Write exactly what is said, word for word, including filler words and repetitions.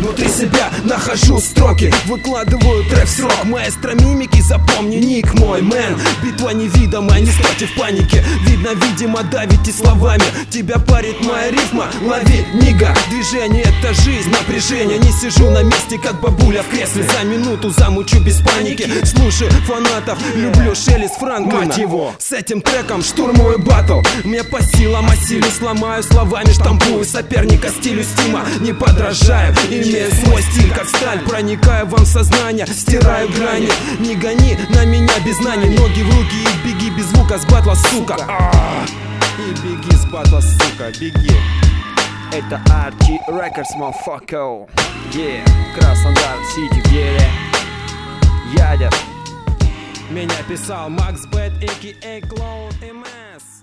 внутри себя нахожу строки, выкладываю трек в срок. Маэстро мимики, запомни ник мой, мэн. Битва невидимая, не стойте в панике. Видно, видимо, давите словами. Тебя парит моя рифма, лови, нига. Движение — это жизнь, напряжение. Не сижу на месте, как бабуля в кресле. За минуту замучу без паники. Слушай фанатов, люблю шелест Франклина. Мать его, с этим треком штурмую батл. Мне по силам осилю, сломаю словами, штампую соперника стилю стима. Не подражаю, имею свой стиль, как сталь. Проникаю вам в сознание, стираю грани. Не гони на меня без знаний. Ноги в руки и беги без звука с батла, сука. А-а-а. И беги с батла, сука, беги. Это ар ти Records, motherfucker. Yeah, Краснодар Сити в деле. Ядер. Меня писал Макс Бэт, а.к.а. Клоун эм эс.